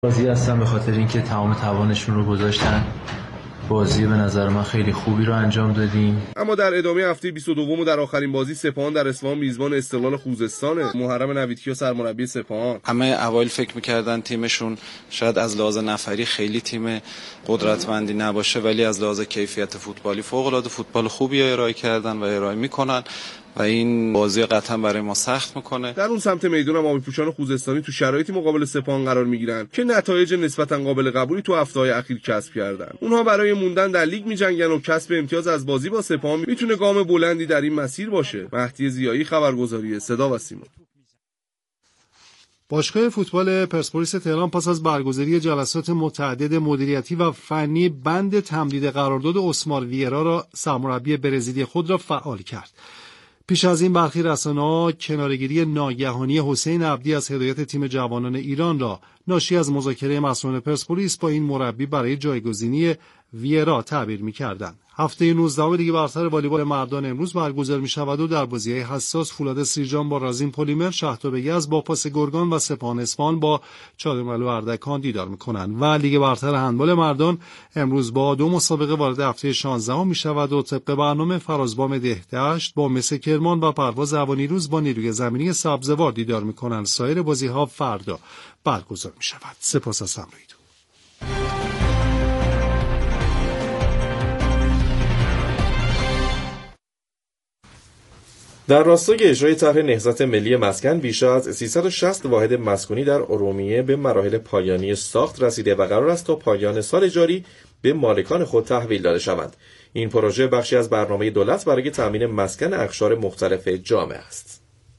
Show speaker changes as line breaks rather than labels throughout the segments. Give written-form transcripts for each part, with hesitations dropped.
راضی هستم به خاطر اینکه تمام توانشون رو گذاشتن. بازی به نظر من خیلی خوبی رو انجام دادیم.
اما در ادامه هفته 22 و در آخرین بازی سپاهان در اصفهان میزبان استقلال خوزستانه. محرم نویدکیا سرمربی سپاهان.
همه اوایل فکر می‌کردن تیمشون شاید از لحاظ نفری خیلی تیم قدرتمندی نباشه، ولی از لحاظ کیفیت فوتبالی فوق‌العاده فوتبال خوبی ارائه کردن و ارائه می‌کنن و این بازی قطعا برای ما سخت میکنه.
در اون سمت میدون هم آبی‌پوشان خوزستانی تو شرایطی مقابل سپاهان قرار میگیرن که نتایج نسبتا قابل قبولی تو هفته‌های اخیر کسب کردن. اونها برای موندن در لیگ میجنگن و کسب امتیاز از بازی با سپاهان میتونه گام بلندی در این مسیر باشه. مهدی ضیایی، خبرگزاری صدا و سیما.
باشگاه فوتبال پرسپولیس تهران پس از برگزاری جلسات متعدد مدیریتی و فنی بند تمدید قرارداد اسمار ویرا را سرمربی برزیلی خود را فعال کرد. پیش از این برخی رسانه‌ها کناره‌گیری ناگهانی حسین عبدی از هدایت تیم جوانان ایران را ناشی از مذاکره مسئولان پرسپولیس با این مربی برای جایگزینی ویرا تعبیر می‌کردند. هفته 19 لیگ برتر والیبال مردان امروز برگزار می‌شود و در بازی‌های حساس فولاد سیرجان با رازین پلیمر، شهداب یزد با پاس گرگان و سپاهان اصفهان با چادرملو اردکان دیدار می‌کنند. و لیگ برتر هندبال مردان امروز با دو مسابقه وارد هفته 16 می‌شود و طبق برنامه فرازبام دهدشت با مس کرمان و پرواز اوانیروز با نیروی زمینی سبزوار دیدار می‌کنند. سایر بازی‌ها فردا برگزار می‌شود. سپاس از همراهیتون.
در راستای اجرای طرح نهضت ملی مسکن بیش از 360 واحد مسکونی در ارومیه به مراحل پایانی ساخت رسیده و قرار است تا پایان سال جاری به مالکان خود تحویل داده شوند. این پروژه بخشی از برنامه دولت برای تامین مسکن اقشار مختلف جامعه است.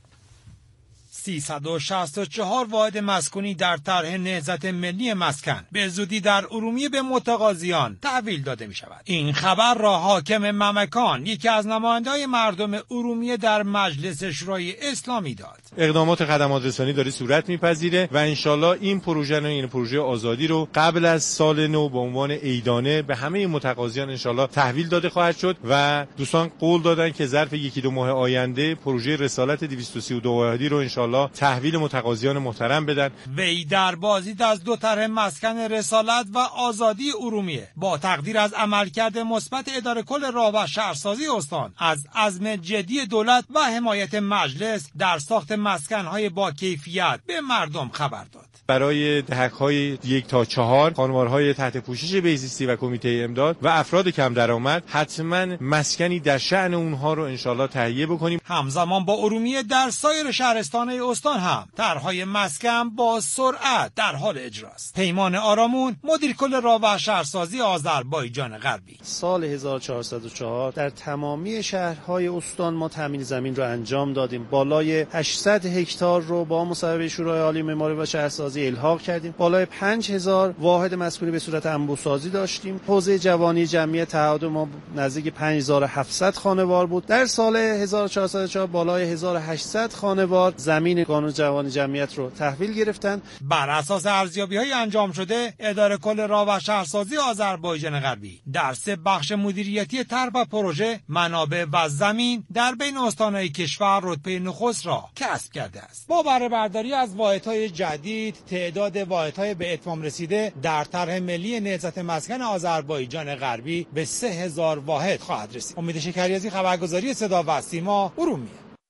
364 واحد مسکونی در طرح نهضت ملی مسکن به زودی در ارومیه به متقاضیان تحویل داده می شود. این خبر را حاکم ممکان، یکی از نماینده‌های مردم ارومیه، در مجلس شورای اسلامی داد.
اقدامات خدمات رسانی داره صورت میپذیره و انشالله این پروژه آزادی رو قبل از سال نو به عنوان عیدانه به همه متقاضیان انشالله تحویل داده خواهد شد و دوستان قول دادن که ظرف یکی دو ماه آینده پروژه رسالت 232 واحدی رو انشالله تحویل متقاضیان محترم بدن.
وی در بازدید از دو طرح مسکن رسالت و آزادی ارومیه با تقدیر از عملکرد مثبت اداره کل راه و شهرسازی استان، از عزم جدی دولت و حمایت مجلس در ساخت مسکن‌های با کیفیت به مردم خبر داد.
برای دهک‌های 1 تا 4 خانوارهای تحت پوشش بهزیستی و کمیته امداد و افراد کم درآمد حتما مسکنی در شأن اونها رو انشالله تهیه بکنیم.
همزمان با ارومیه در سایر شهرستان‌های استان هم طرح‌های مسکن با سرعت در حال اجراست. پیمان آرامون، مدیر کل راه و شهرسازی آذربایجان غربی:
سال 1404 در تمامی شهرهای استان ما تامین زمین رو انجام دادیم. بالای 800 هکتار رو با مصوبه شورای عالی معماری و شهرسازی الحاق کردیم. بالای 5000 واحد مسکونی به صورت انبوه‌سازی داشتیم. حوزه جوانی جمعی تعهد ما نزدیک 5700 خانوار بود. در سال 1404 بالای 1800 خانوار زمین قانون جوانی جمعیت رو تحویل گرفتن.
بر اساس ارزیابی‌های انجام شده، اداره کل راه و شهرسازی آذربایجان غربی در 3 بخش مدیریتی طرح و پروژه، منابع و زمین در بین استان‌های کشور رتبه نخست را کسب کرده است. با بهره برداری از واحدهای جدید، تعداد واحدهای به اتمام رسیده در طرح ملی نهضت مسکن آذربایجان غربی به 3000 واحد خواهد رسید. امید شکریازی، خبرگزاری صدا و سیما، ارومیه.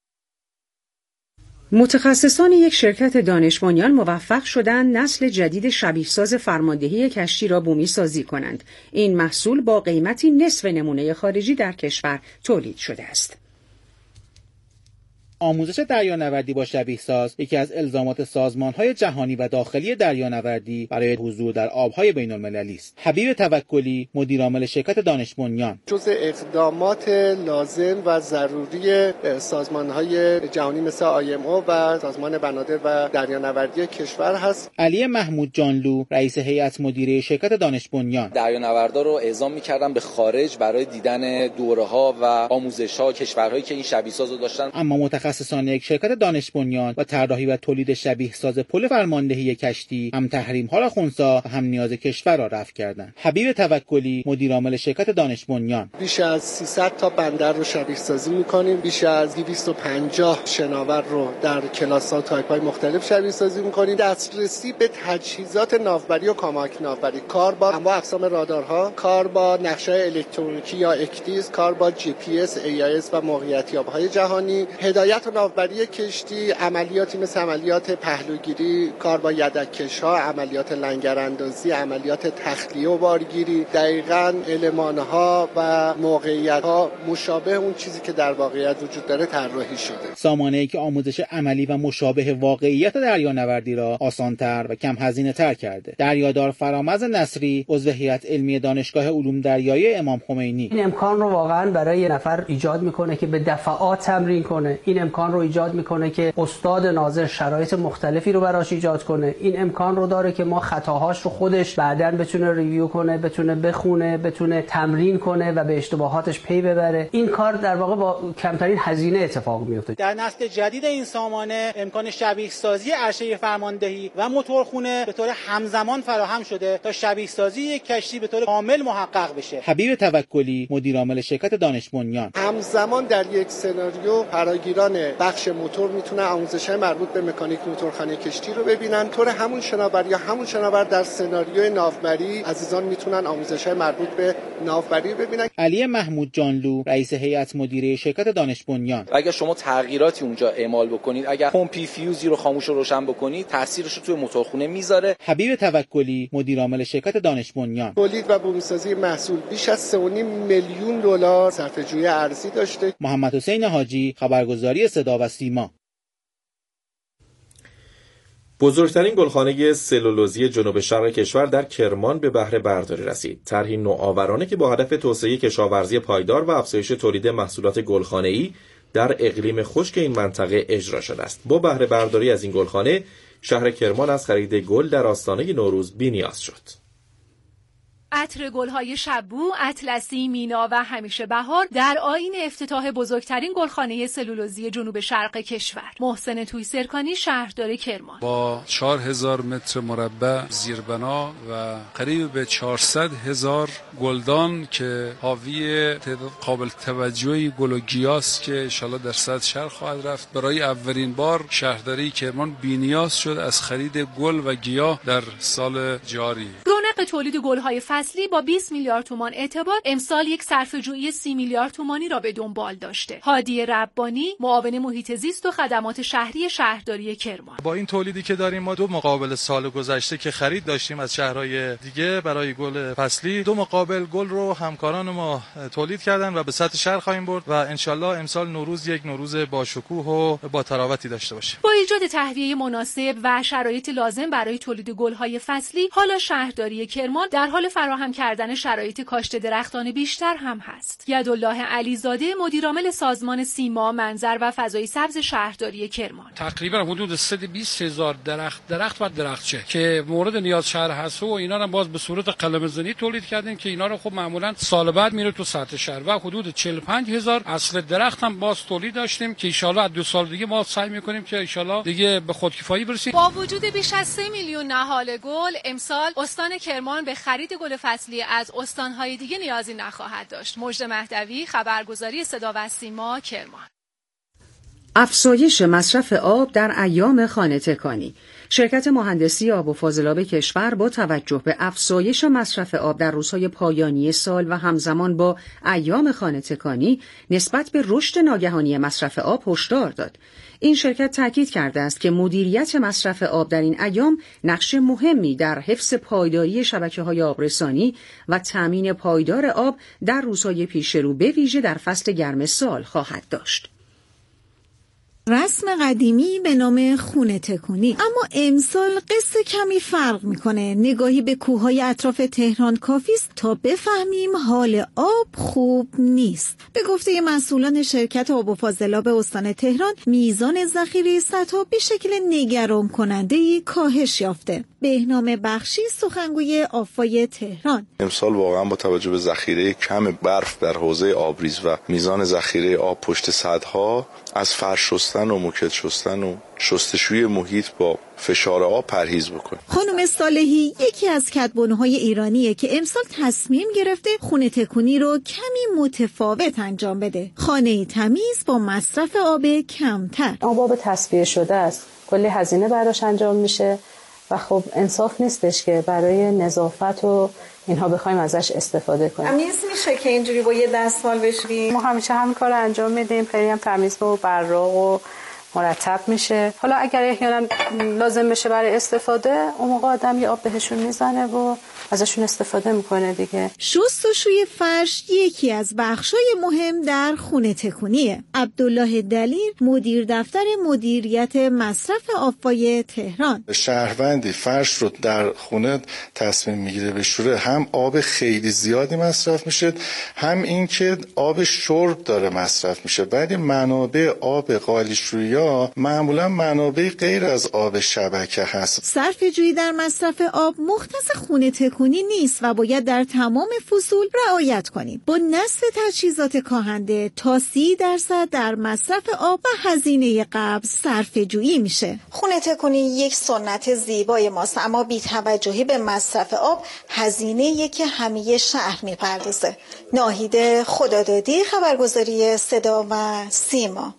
متخصصان یک شرکت دانش بنیان موفق شدند نسل جدید شبیه‌ساز فرماندهی کشتی را بومی سازی کنند. این محصول با قیمتی نصف نمونه خارجی در کشور تولید شده است.
آموزش دریانوردی با شبیه‌ساز یکی از الزامات سازمان‌های جهانی و داخلی دریانوردی برای حضور در آب‌های بین‌المللی است. حبیب توکلی، مدیر عامل شرکت دانش بنیان:
جزء اقدامات لازم و ضروری سازمان‌های جهانی مثل IMO و سازمان بنادر و دریانوردی کشور هست.
علی محمود جانلو، رئیس هیئت مدیره شرکت دانش بنیان:
دریانوردان رو اعزام می‌کردن به خارج برای دیدن دوره‌ها و آموزش‌ها کشورهایی که این شبیه‌ساز رو داشتن.
اما متخصص متخصصان یک شرکت دانش بنیان و طراحی و تولید شبیه ساز پل فرماندهی کشتی هم تحریم‌ها را خنثی و هم نیاز کشور را رفع کردند. حبیب توکلی مدیر عامل شرکت دانش بنیان:
بیش از 300 تا بندر رو شبیه سازی می‌کنیم، بیش از 250 شناور رو در کلاس‌ها و تایپ‌های مختلف شبیه سازی می‌کنیم. دسترسی به تجهیزات ناوبری و کمک ناوبری، کار با انواع اقسام رادارها، کار با نقشه‌های الکترونیکی یا اکدیز، کار با جی پی اس، AIS و موقعیت‌یاب‌های جهانی، هدایت و ناوبری کشتی، عملیاتی مثل عملیات پهلوگیری، کار با یدک‌کش‌ها، عملیات لنگراندازی، عملیات تخلیه و بارگیری. دقیقاً المان‌ها و موقعیت‌ها مشابه اون چیزی که در واقعیت وجود داره طراحی شده.
سامانه‌ای که آموزش عملی و مشابه واقعیت دریانوردی را آسان‌تر و کم هزینه‌تر کرده. دریادار فرامرز نصری عضو هیئت علمی دانشگاه علوم دریایی امام خمینی:
این امکان رو واقعاً برای نفر ایجاد میکنه که به دفعات تمرین کنه. این امکان رو ایجاد میکنه که استاد ناظر شرایط مختلفی رو براش ایجاد کنه. این امکان رو داره که ما خطاهاش رو خودش بعداً بتونه ریویو کنه، بتونه بخونه، بتونه تمرین کنه و به اشتباهاتش پی ببره. این کار در واقع با کمترین هزینه اتفاق میفته.
در نسل جدید این سامانه امکان شبیه سازی عرشه فرماندهی و موتورخونه به طور همزمان فراهم شده تا شبیه سازی یک کشتی به طور کامل محقق بشه. حبیب توکلی مدیر عامل شرکت دانش بنیان:
همزمان در یک سناریو فراگیران بخش موتور میتونن آموزش‌های مربوط به مکانیک موتورخانه کشتی رو ببینن. طور همون شناور یا همون شناور در سناریوی ناوبری عزیزان میتونن آموزش‌های مربوط به ناوبری ببینن.
علی محمود جانلو رئیس هیئت مدیره شرکت دانش بنیان:
اگر شما تغییراتی اونجا اعمال بکنید، اگر پمپی فیوزی رو خاموش و روشن بکنید، تاثیرش رو توی موتورخونه میذاره.
حبیب توکلی مدیر عامل شرکت دانش بنیان:
تولید و بومی‌سازی محصول بیش از 3.5 میلیون دلار صرفه‌جویی ارزی داشته.
محمد حسین حاجی، خبرگزاری صدا و سیما.
بزرگترین گلخانه سلولوزی جنوب شرق کشور در کرمان به بهره برداری رسید. طرحی نوآورانه که با هدف توسعه کشاورزی پایدار و افزایش تولید محصولات گلخانه‌ای در اقلیم خشک این منطقه اجرا شده است. با بهره برداری از این گلخانه، شهر کرمان از خرید گل در آستانه نوروز بی‌نیاز شد.
عطر گل‌های شبو، اطلسی، مینا و همیشه بهار در آیین افتتاح بزرگترین گلخانه سلولوزی جنوب شرق کشور. محسن تویسرکانی، شهردار کرمان:
با 4000 متر مربع زیربنا و قریب به 400,000 گلدان که حاوی قابل توجهی گل و گیاست که انشالله در سطح شهر خواهد رفت، برای اولین بار شهرداری کرمان بی‌نیاز شد از خرید گل و گیاه در سال جاری.
رونق تولید گل‌های فصلی با 20 میلیارد تومان اعتبار امسال یک صرفه‌جویی 30 میلیارد تومانی را به دنبال داشته. هادی ربانی، معاون محیط زیست و خدمات شهری شهرداری کرمان:
با این تولیدی که داریم ما دو مقابل سال گذشته که خرید داشتیم از شهرهای دیگه برای گل فصلی، دو مقابل گل رو همکاران ما تولید کردن و به سطح شهر خواهیم برد و انشالله امسال نوروز یک نوروز با شکوه و با تراوتی داشته باشه.
با ایجاد تهویه مناسب و شرایط لازم برای تولید گل‌های فصلی، حالا شهرداری کرمان در حال فراهم کردن شرایط کاشت درختان بیشتر هم هست. یدالله علیزاده، مدیرعامل سازمان سیما، منظر و فضای سبز شهرداری کرمان:
تقریبا حدود 120,000 درخت و درختچه که مورد نیاز شهر هست و اینا رو باز به صورت قلمه‌زنی تولید کردیم که اینا رو خب معمولا سال بعد میره تو سطح شهر و حدود 45,000 اصل درخت هم باز تولید داشتیم که ان شاءالله از 2 سال دیگه ما سعی می‌کنیم که ان شاءالله دیگه به خودکفایی برسیم.
با وجود بیش از 3 میلیون نهال گل، امسال استان کرمان به خرید گل فصلی از استان‌های دیگه نیازی نخواهد داشت. مژده مهدوی، خبرگزاری صدا و سیما، کرمان.
افزایش مصرف آب در ایام خانه تکانی. شرکت مهندسی آب و فاضلاب کشور با توجه به افزایش مصرف آب در روزهای پایانی سال و همزمان با ایام خانه تکانی نسبت به رشد ناگهانی مصرف آب هشدار داد. این شرکت تاکید کرده است که مدیریت مصرف آب در این ایام نقش مهمی در حفظ پایداری شبکه‌های آبرسانی و تامین پایدار آب در روزهای پیش رو به ویژه در فصل گرم سال خواهد داشت.
رسم قدیمی به نام خونه تکونی، اما امسال قصه کمی فرق میکنه. نگاهی به کوههای اطراف تهران کافیست تا بفهمیم حال آب خوب نیست. به گفته مسئولان شرکت آب و فاضلاب استان تهران، میزان ذخیره سدها به شکل نگران کننده‌ای کاهش یافته. بهنام بخشی، سخنگوی آفای تهران:
امسال واقعا با توجه به ذخیره کم برف در حوزه آبریز و میزان ذخیره آب پشت سدها از فرش شستن و موکت شستن و شستشوی محیط با فشار آب پرهیز بکنیم.
خانم صالحی یکی از کدبانوهای ایرانیه که امسال تصمیم گرفته خونه تکونی رو کمی متفاوت انجام بده. خانه تمیز با مصرف آب کمتر.
آب تصفیه شده است. کلی هزینه براش انجام میشه و خب انصاف نیستش که برای نظافت و اینها بخوایم ازش استفاده کنیم.
تمیز میشه که اینجوری با یه دستمال بشوریم؟
ما همیشه همین کار انجام میدیم. خیلی هم تمیز و براق و مرتب میشه. حالا اگر احیانا لازم بشه برای استفاده، اون موقع آدم یه آب بهشون میزنه و ازشون استفاده میکنه دیگه.
شستشوی فرش یکی از بخشای مهم در خونه تکونیه. عبدالله دلیر مدیر دفتر مدیریت مصرف آبپای تهران.
شهروندی فرش رو در خونه تصمیم میگیره بشوره، هم آب خیلی زیادی مصرف میشه، هم اینکه آب شرب داره مصرف میشه. ولی منابع آب قالیشویی معمولا منابع غیر از آب شبکه هست.
صرفه‌جویی در مصرف آب مختص خونه تکونی نیست و باید در تمام فصول رعایت کنیم. با نصب تجهیزات کاهنده تا 30% در مصرف آب و هزینه قبض صرفه‌جویی میشه.
خونه تکونی یک سنت زیبای ماست، اما بی‌توجهی به مصرف آب هزینه‌ای که همه شهر میپردازه. ناهید خدادادی، خبرگزاری صدا و سیما.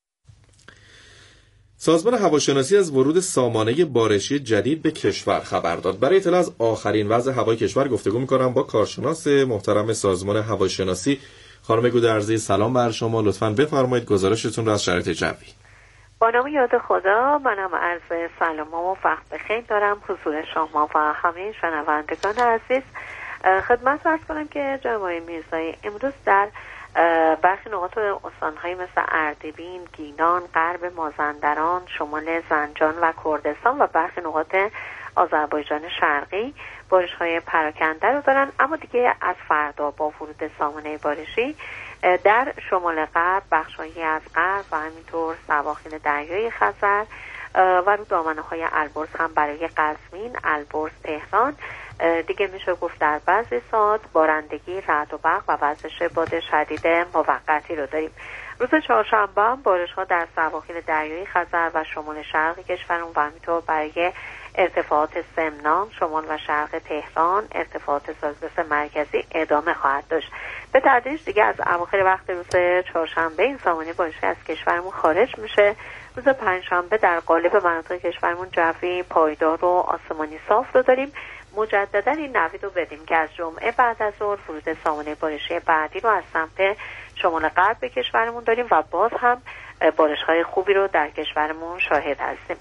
سازمان هواشناسی از ورود سامانه بارشی جدید به کشور خبر داد. برای اطلاع از آخرین وضع هوای کشور گفتگو می‌کنم با کارشناس محترم سازمان هواشناسی خانم گودرزی. سلام بر شما، لطفاً بفرمایید گزارشتون را از شرایط جوی.
با نام یاد خدا، منم عرض سلام و وقت بخیر دارم حضور شما و همه شنوندگان عزیز. خدمت عرض کنم که جناب میرزایی امروز در برخی نقاط استان‌های مثل اردبیل، گیلان، غرب مازندران، شمال زنجان و کردستان و برخی نقاط آذربایجان شرقی بارش‌های پراکنده رو دارن. اما دیگه از فردا با ورود سامانه بارشی در شمال غرب، بخش‌هایی از غرب و همینطور سواحل دریای خزر و رو دامنه‌های البرز هم برای قزوین، البرز، تهران دیگه میشه گفت در بعضی ساعات بارندگی، رعد و برق و وزش باد شدید موقتی رو داریم. روز چهارشنبه هم بارش‌ها در سواحل دریای خزر و شمال شرق کشورمون و همینطور برای ارتفاعات سمنان، شمال و شرق تهران، ارتفاعات سازبس مرکزی ادامه خواهد داشت. به تدریج دیگه از اواخر وقت روز چهارشنبه این سامانه بارشی از کشورمون خارج میشه. روز پنجشنبه در قالب مناطق کشورمون جوی پایدار و آسمانی صاف رو داریم. مجددا این نوید رو بدیم که از جمعه بعد از ظهر ورود سامانه بارشی بعدی رو از سمت شمال غرب به کشورمون داریم و باز هم بارش‌های خوبی رو در کشورمون شاهد هستیم.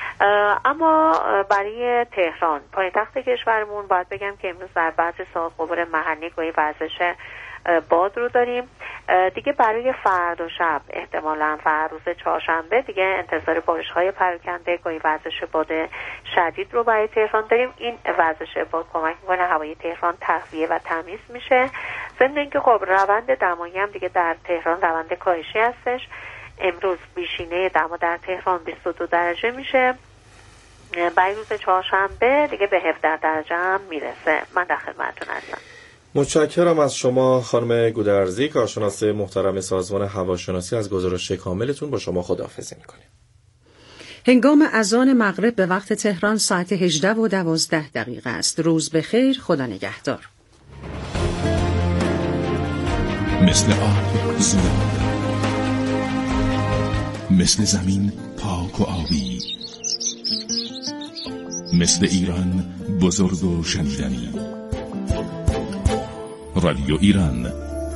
اما برای تهران پایتخت کشورمون باید بگم که امروز در بعضی ساعات غبار محلی گاهی وزش باد رو داریم. دیگه برای فردا شب احتمالاً و روز چهارشنبه دیگه انتظار بارش‌های پراکنده گاهی وزش باد شدید رو برای تهران داریم. این وزش باد کمک می‌کنه هوای تهران تهویه و تمیز میشه. ضمن اینکه خب روند دمایی هم دیگه در تهران روند کاهشی هستش. امروز بیشینه دما در تهران 22 درجه میشه. برای روز چهارشنبه دیگه به 17 درجه هم میرسه. من در خدمتتون هستم.
متشکرم از شما خانم گودرزی، کارشناس محترم سازمان هواشناسی. از گزارش کاملتون با شما خداحافظی میکنیم.
هنگام اذان مغرب به وقت تهران ساعت 18:12 است. روز بخیر، خدا نگهدار.
مثل آب زیاد، مثل زمین پاک و آبی، مثل ایران بزرگ و شنیدنی. رادیو ایران.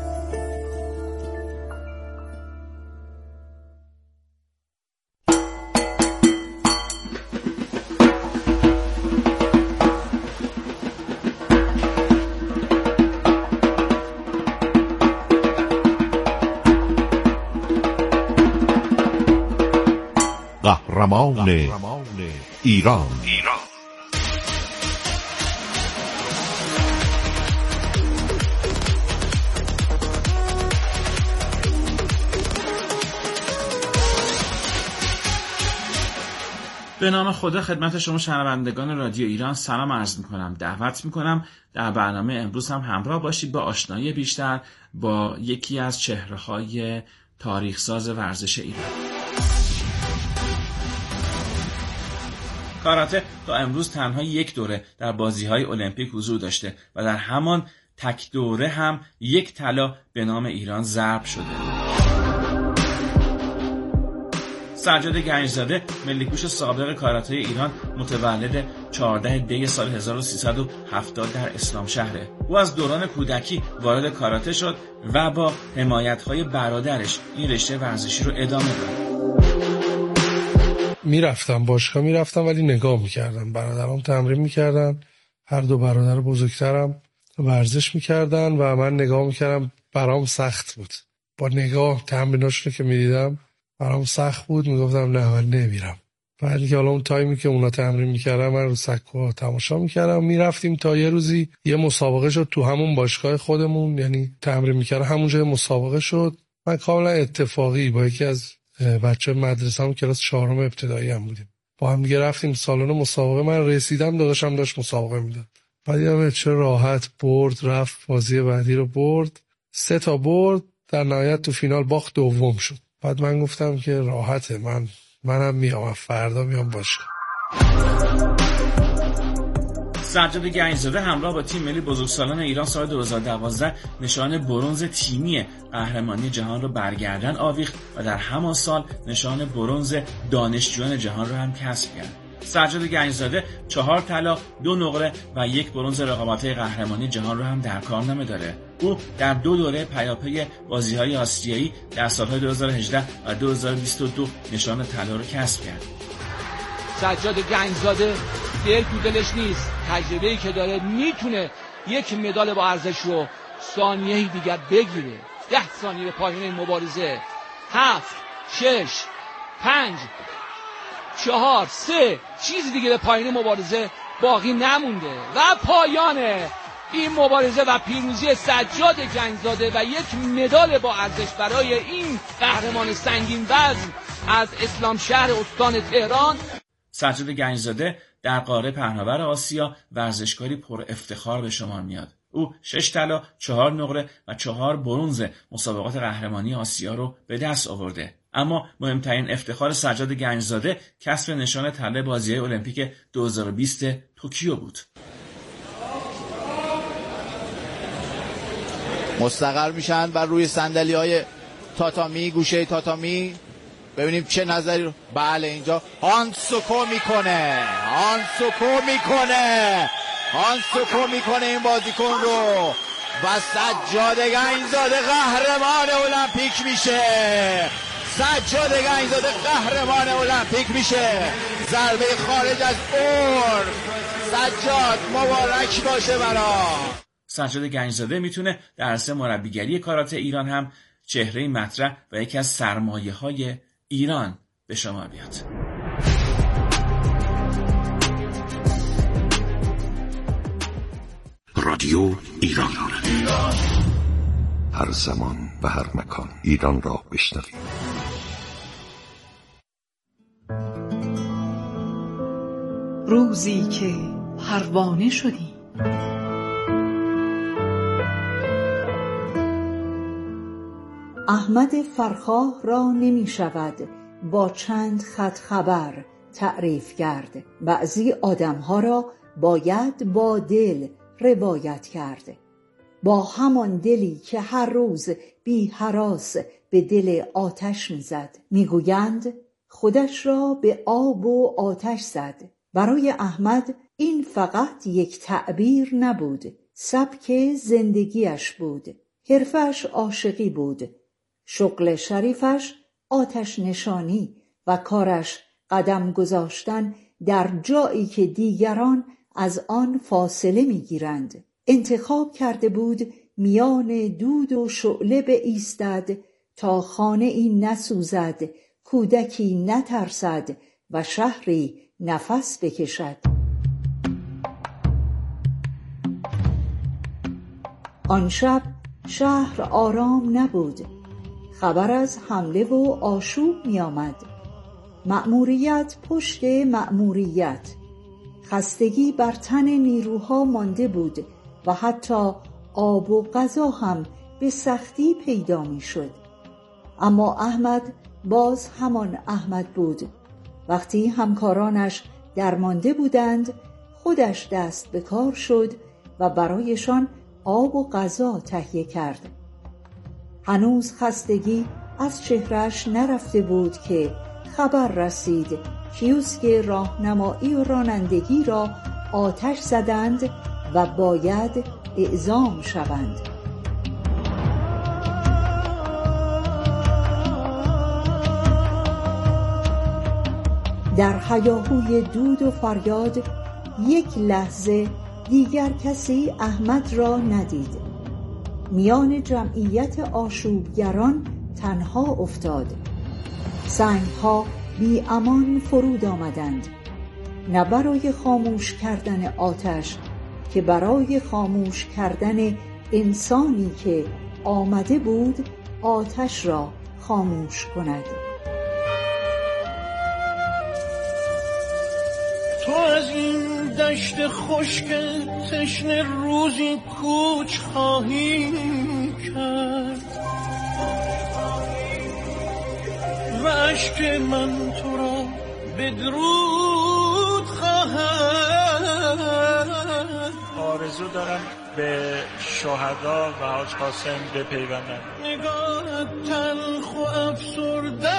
قهرمان ایران.
به نام خدا خدمت شما شنوندگان رادیو ایران سلام عرض میکنم. دعوت میکنم در برنامه امروز هم همراه باشید با آشنایی بیشتر با یکی از چهره‌های تاریخساز ورزش ایران. کاراته تا امروز تنها یک دوره در بازی‌های المپیک حضور داشته و در همان تک دوره هم یک طلا به نام ایران ضرب شده. سجاد گنجزاده ملی‌کوش سابق کاراته ایران متولد 14 دی سال 1370 در اسلام شهره. او از دوران کودکی وارد کاراته شد و با حمایت‌های برادرش این رشته ورزشی رو ادامه داد.
باشگاه میرفتم ولی نگاه میکردم. برادرام تمرین میکردن، هر دو برادر بزرگترم ورزش میکردن و من نگاه میکردم. برام سخت بود، با نگاه تمریناشونو که میدیدم برام سخت بود. میگفتم نه من نمیرم. بعد که حالا اون تایمی که اونا تمرین میکردن من رو سکو تماشا میکردم. میرفتیم تا یه روزی یه مسابقه شد تو همون باشگاه خودمون، یعنی تمرین میکردم همونجا مسابقه شد. من کاملا اتفاقی با یکی از بچه مدرسه‌ام کلاس 4 ابتدایی هم بودیم، با هم دیگه رفتیم سالن مسابقه. من رسیدم داداشم داشت مسابقه میداد. بعد دیدم چه راحت برد، رفت بازی بعدی رو برد، 3 تا برد، در نهایت تو فینال باخت، دوم شد. بعد من گفتم که راحته، منم میام، فردا میام باشگاه.
سجاد گنجزاده همراه با تیم ملی بزرگسالان ایران سال 2012 نشان برنز تیمی قهرمانی جهان رو برگردن آویخت و در همان سال نشان برنز دانشجویان جهان رو هم کسب کرد. سجاد گنجزاده 4 طلا، 2 نقره و 1 برنز رقابت‌های قهرمانی جهان رو هم در کارنامه داره. او در 2 دوره پیاپی بازی‌های آسیایی در سال‌های 2018 و 2022 نشان طلا رو کسب کرد.
سجاد گنجزاده دل تو دلش نیست، تجربه‌ای که داره میتونه یک مدال با ارزش رو ثانیه‌ای دیگر بگیره. 10 ثانیه به پایان این مبارزه. 7 6 5 4 3 چیزی دیگه به پایان مبارزه باقی نمونده و پایان این مبارزه و پیروزی سجاد گنجزاده و یک مدال با ارزش برای این قهرمان سنگین وزن از اسلام شهر استان تهران.
سجاد گنجزاده در قاره پهناور آسیا ورزشکاری پر افتخار به شمار میاد. او 6 طلا، 4 نقره و 4 برنز مسابقات قهرمانی آسیا رو به دست آورده. اما مهمترین افتخار سجاد گنجزاده کسب نشان طلای بازی‌های المپیک 2020 توکیو بود.
مستقر میشن و روی صندلی‌های تاتامی، گوشه تاتامی. ببینیم چه نظری رو. بله اینجا هانسوکو میکنه این بازیکن رو و سجاد گنجزاده قهرمان المپیک میشه. ضربه خارج از برد. سجاد مبارک باشه برا.
سجاد گنجزاده میتونه در عرصه مربیگری کاراته ایران هم چهره مطرح و یکی از سرمایه‌های ایران به شما بیاد.
رادیو ایران، هر زمان و هر مکان ایران را بشنوید.
روزی که پروانه شدی،
احمد فرخاه را نمی شود با چند خط خبر تعریف کرد. بعضی آدمها را باید با دل روایت کرد، با همان دلی که هر روز بی هراس به دل آتش می‌زد. میگویند خودش را به آب و آتش زد. برای احمد این فقط یک تعبیر نبود، سبک زندگیش بود. حرفش عاشقی بود، شغل شریفش آتش نشانی و کارش قدم گذاشتن در جایی که دیگران از آن فاصله می‌گیرند. انتخاب کرده بود میان دود و شعله بایستد تا خانه ای نسوزد، کودکی نترسد و شهری نفس بکشد. آن شب شهر آرام نبود. خبر از حمله و آشوب می آمد. مأموریت پشت مأموریت. خستگی بر تن نیروها مانده بود و حتی آب و غذا هم به سختی پیدا می شد. اما احمد باز همان احمد بود. وقتی همکارانش درمانده بودند خودش دست به کار شد و برایشان آب و غذا تهیه کرد. هنوز خستگی از چهرهش نرفته بود که خبر رسید کیوسک راهنمایی و رانندگی را آتش زدند و باید اعزام شوند. در هیاهوی دود و فریاد یک لحظه دیگر کسی احمد را ندید. میان جمعیت آشوبگران تنها افتاد. سنگها بی امان فرود آمدند، نه برای خاموش کردن آتش که برای خاموش کردن انسانی که آمده بود آتش را خاموش کند.
تو از این دشت خشک تشنه روزی کوچ خواهی کرد و عشق من تو را بدرود خواهد.
آرزو دارم به شهدا و حاج قاسم بپیوندم.
نگاهت تلخ و افسرده.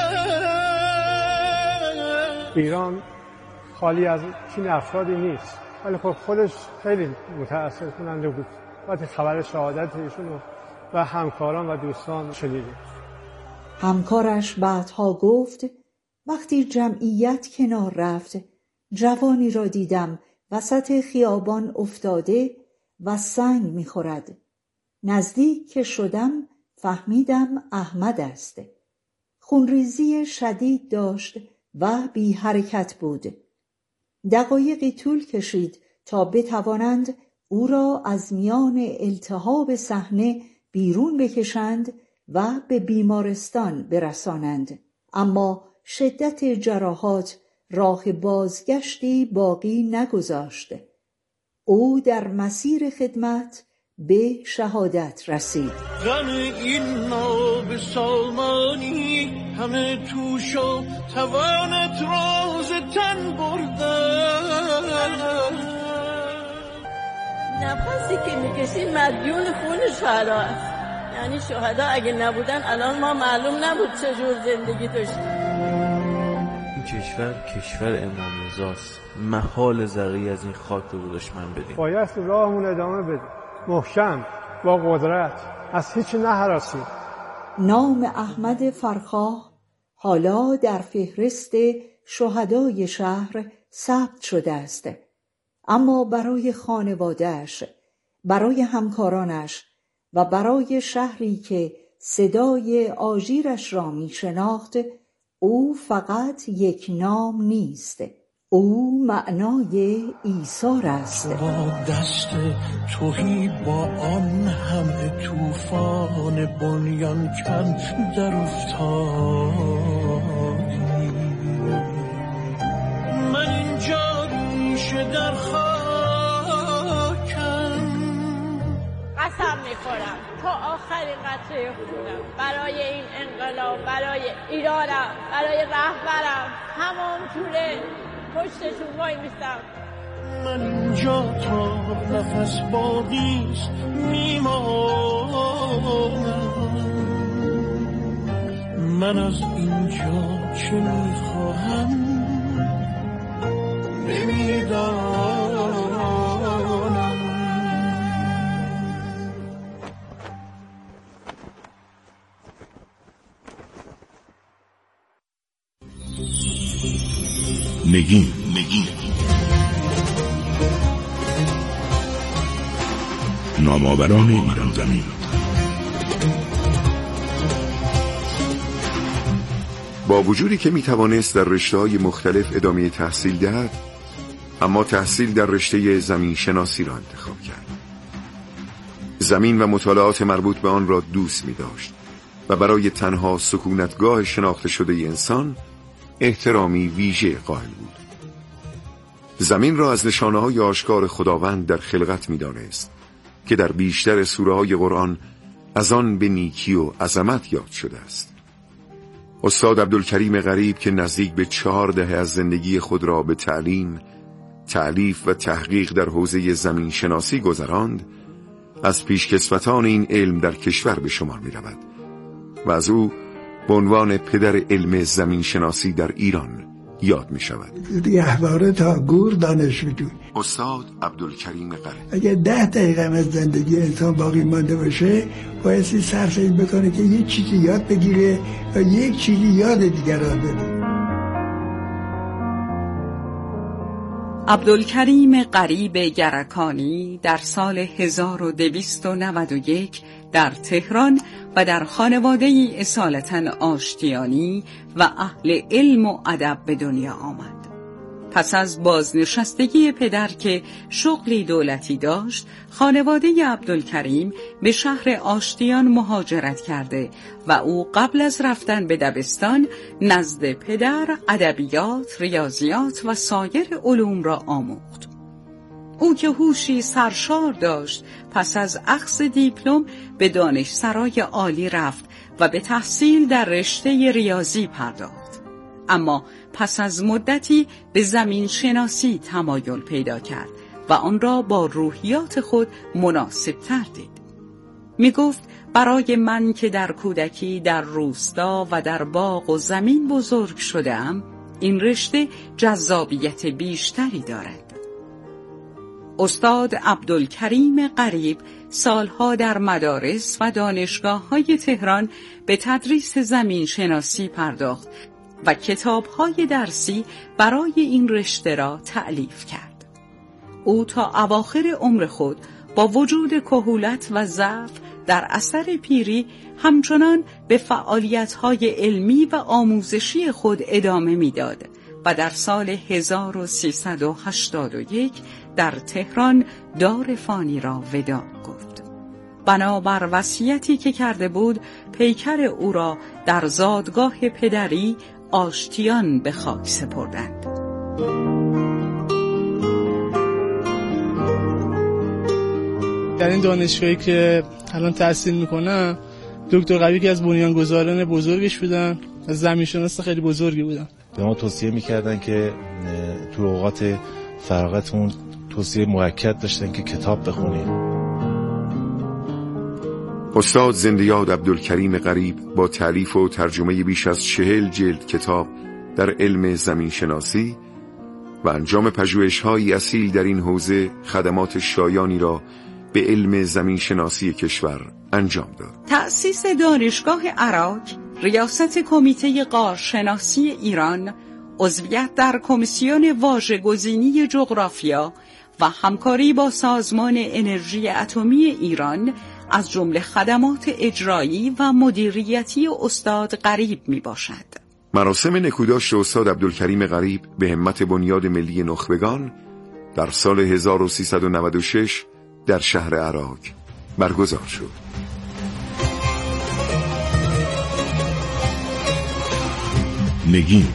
ایران خالی از چنین افرادی نیست، ولی خب خودش خیلی متأثر کننده بود وقتی خبر شهادت ایشون و همکاران و دوستان شنیدیم.
همکارش بعدها گفت وقتی جمعیت کنار رفت جوانی را دیدم وسط خیابان افتاده و سنگ می‌خورد. نزدیک که شدم فهمیدم احمد است. خونریزی شدید داشت و بی حرکت بود. دقایقی طول کشید تا بتوانند او را از میان التهاب صحنه بیرون بکشند و به بیمارستان برسانند، اما شدت جراحات راه بازگشتی باقی نگذاشت. او در مسیر خدمت به شهادت رسید.
غم این ناب سامانی همه توش و توانت راز تن بردن.
نفسی که میکشید مدیون خون شهدا است. یعنی شهدا اگه نبودن الان ما معلوم نبود چجور زندگی داشتیم.
این کشور امام رضاست، محال ذره‌ای از این خاک رو دشمن بدیم.
باید راهمون ادامه بدیم، محکم، با قدرت، از هیچ نهراسیم.
نام احمد فرخاه حالا در فهرست شهدای شهر ثبت شده است، اما برای خانواده‌اش، برای همکارانش و برای شهری که صدای آژیرش را می شناخت او فقط یک نام نیست، او معنای ایثار است.
با دست توهی با آن همه طوفان بنیان کن در افتادی. من اینجا ریشه در خاکم،
قسم میخورم تا آخرین قطره خونم برای این انقلاب، برای ایرانم، برای رهبرم همون طوره پشتشون وای میستم.
من اینجا تا نفس باقیست میمانم. من از اینجا چه میخواهم نمیدانم.
نگین نامآوران ایران زمین.
با وجودی که میتوانست در رشته‌های مختلف ادامه تحصیل دهد، اما تحصیل در رشته زمین شناسی را انتخاب کرد. زمین و مطالعات مربوط به آن را دوست می داشت و برای تنها سکونتگاه شناخته شده انسان احترامی ویژه قائل بود. زمین را از نشانه‌های آشکار خداوند در خلقت می دانست که در بیشتر سوره‌های قرآن از آن به نیکی و عظمت یاد شده است. استاد عبدالکریم غریب که نزدیک به 4 دهه از زندگی خود را به تعلیم، تألیف و تحقیق در حوزه زمین شناسی گذراند، از پیشکسوتان این علم در کشور به شمار می رود و از او به عنوان پدر علم زمین شناسی در ایران یاد می شود.
گهواره تا گور دانشجو.
استاد عبدالکریم غریب
اگه 10 دقیقه از زندگی انسان باقی مانده باشه، بایستی صرف این بکنه که یک چیزی یاد بگیره و یک چیزی یاد دیگران بده.
عبدالکریم غریب گرکانی در سال 1291 در تهران و در خانواده‌ای اصالتاً آشتیانی و اهل علم و ادب به دنیا آمد. پس از بازنشستگی پدر که شغلی دولتی داشت، خانواده عبدالکریم به شهر آشتیان مهاجرت کرده و او قبل از رفتن به دبستان نزد پدر ادبیات، ریاضیات و سایر علوم را آموخت. او که هوشی سرشار داشت، پس از اخذ دیپلم به دانشسرای عالی رفت و به تحصیل در رشته ریاضی پرداخت. اما پس از مدتی به زمین شناسی تمایل پیدا کرد و آن را با روحیات خود مناسب تر دید. می گفت برای من که در کودکی در روستا و در باغ و زمین بزرگ شدم، این رشته جذابیت بیشتری دارد. استاد عبدالکریم غریب سالها در مدارس و دانشگاه‌های تهران به تدریس زمین شناسی پرداخت و کتاب‌های درسی برای این رشته را تألیف کرد. او تا اواخر عمر خود با وجود کهولت و ضعف در اثر پیری همچنان به فعالیت‌های علمی و آموزشی خود ادامه می‌داد و در سال 1381 در تهران دار فانی را وداع گفت. بنابر وصیتی که کرده بود، پیکر او را در زادگاه پدری آشتیان به خاک سپردند.
در این دانشگاهی که الان تحصیل میکنم، دکتر غریب که از بنیانگذاران بزرگش بودن، از زمینشناس خیلی بزرگی بودن.
به ما توصیه میکردن که تو اوقات فراغتمون توصیه موکد داشتن که کتاب بخونیم.
استاد زنده‌یاد عبدالکریم غریب با تألیف و ترجمه بیش از 40 جلد کتاب در علم زمین شناسی و انجام پژوهش‌های اصیل در این حوزه خدمات شایانی را به علم زمین شناسی کشور انجام داد.
تأسیس دانشگاه عراق، ریاست کمیته غارشناسی ایران، عضویت در کمیسیون واژه‌گزینی جغرافیا و همکاری با سازمان انرژی اتمی ایران از جمله خدمات اجرایی و مدیریتی استاد غریب می باشد.
مراسم نکوداشت استاد عبدالکریم غریب به همت بنیاد ملی نخبگان در سال 1396 در شهر عراق برگزار شد.
نگین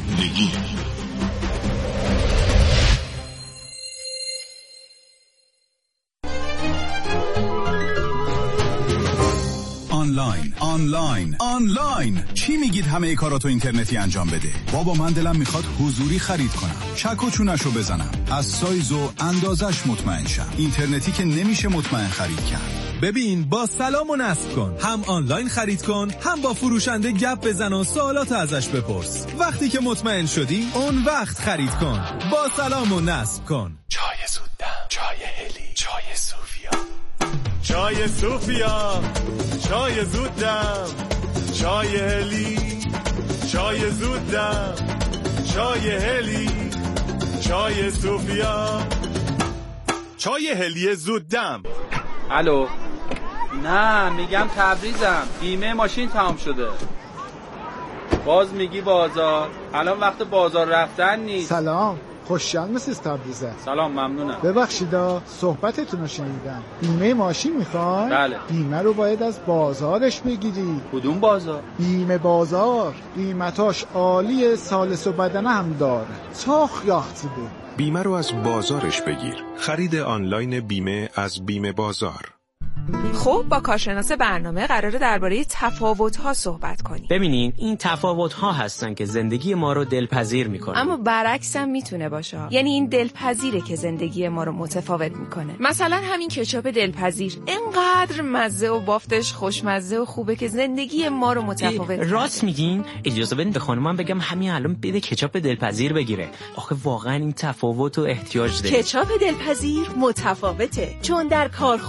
آنلاین چی میگید همه کاراتو اینترنتی انجام بده؟ بابا من دلم میخواد حضوری خرید کنم، چک و چونشو بزنم، از سایز و اندازش مطمئن شم. اینترنتی که نمیشه مطمئن خرید کرد.
ببین با سلام و نصب کن، هم آنلاین خرید کن، هم با فروشنده گپ بزن و سوالات ازش بپرس. وقتی که مطمئن شدی اون وقت خرید کن. با سلام و نصب کن.
چای زودم، چای هلی، چای صوفیا، چای صوفیا، چای زودم، چای هلی، چای زودم، چای هلی، چای صوفیا، چای هلی زودم.
الو، نه میگم تبریزم، بیمه ماشین تمام شده. باز میگی بازار، الان وقت بازار رفتن نیست.
سلام، خوشیان مسیز تبریزه.
سلام، ممنونم.
ببخشیدا صحبتتون رو شنیدم. بیمه ماشین میخوای؟
بله.
بیمه رو باید از بازارش بگیری.
کدوم بازار؟
بیمه بازار، قیمتاش عالیه، سالس و بدنه هم داره. چاخ یاختی بود.
بیمه رو از بازارش بگیر. خرید آنلاین بیمه از بیمه بازار.
خب با کارشناس برنامه قراره درباره تفاوت‌ها صحبت کنیم.
ببینین این تفاوت‌ها هستن که زندگی ما رو دلپذیر میکنن.
اما برعکس هم میتونه باشه. یعنی این دلپذیره که زندگی ما رو متفاوت میکنه. مثلا همین کچاپ دلپذیر اینقدر مزه و بافتش خوشمزه و خوبه که زندگی ما رو متفاوت کنه.
راست میگین؟ اجازه بدین به خانمم بگم همین الان بده کچاپ دلپذیر بگیره. آخه واقعا این تفاوت و احتیاج داره.
کچاپ دلپذیر متفاوته چون در کارخونه